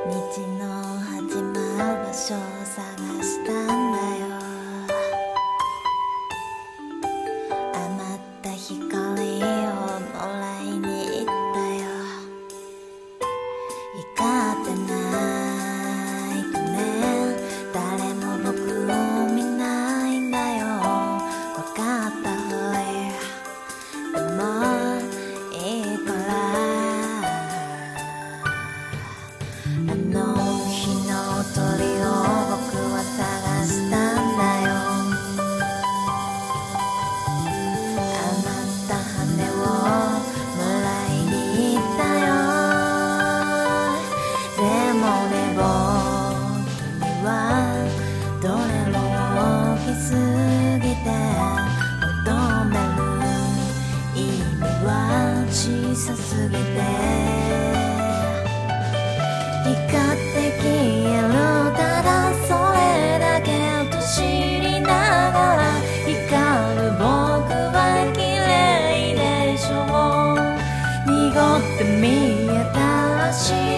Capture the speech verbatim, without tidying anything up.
日の始まる場所を探したんだよ。余った光をもらいに行ったよ。怒ってないかね、誰も僕を見ないんだよ。わかったふりでもいいから、あの日の鳥を僕は探したんだよ。余った羽をもらいに行ったよ。でもね、僕にはどれも大きすぎて、求める意味は小さすぎて、光って消える、ただそれだけと知りながら、光る僕は綺麗でしょう。濁って見えたらしい